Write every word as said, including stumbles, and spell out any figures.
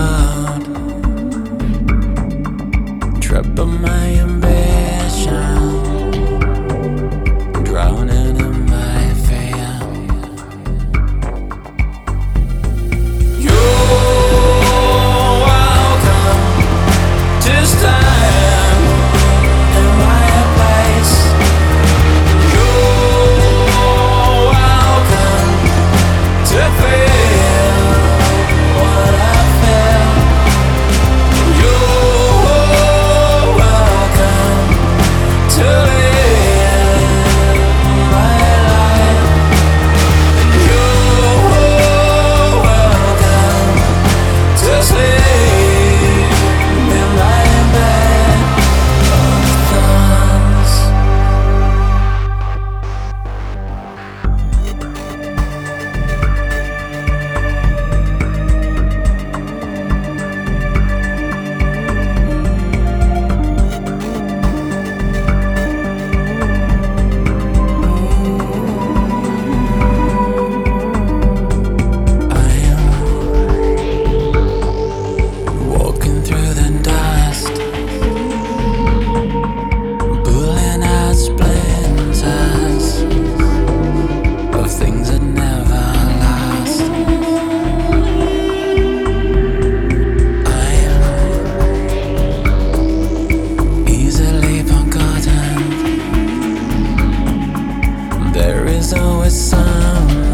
cloud, trapped by my ambition, drowning in my fear. You're welcome to stand in my place. You're welcome to feel what I feel. You're welcome to live my life. You're welcome to sleep in my bed of thorns. I am walking through the dust, pulling out splinters of things that never last. I am easily forgotten. There is always some